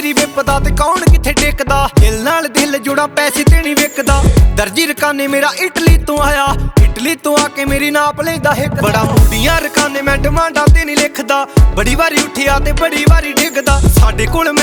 ਮੇਰੀ ਵਿਪਦਾ ਤੇ ਕੌਣ ਕਿੱਥੇ ਟਿਕਦਾ। ਦਿਲ ਨਾਲ ਦਿਲ ਜੁੜਾ ਪੈਸੇ ਤੇ ਨਹੀਂ ਵਿਕਦਾ। ਦਰਜੀ ਰਕਾਨੇ ਮੇਰਾ ਇਟਲੀ ਤੋਂ ਆਇਆ, ਇਟਲੀ ਤੋਂ ਆ ਕੇ ਮੇਰੀ ਨਾਪ ਲੈਂਦਾ ਹਿੱਕ। ਬੜਾ ਮੁੰਡੀਆਂ ਰਕਾਨੇ ਮੈਂ ਡਿਮਾਂਡਾਂ ਤੇ ਨਹੀਂ ਲਿਖਦਾ। ਬੜੀ ਵਾਰੀ ਉੱਠਿਆ ਤੇ ਬੜੀ ਵਾਰੀ ਡਿੱਗਦਾ। ਸਾਡੇ ਕੋਲ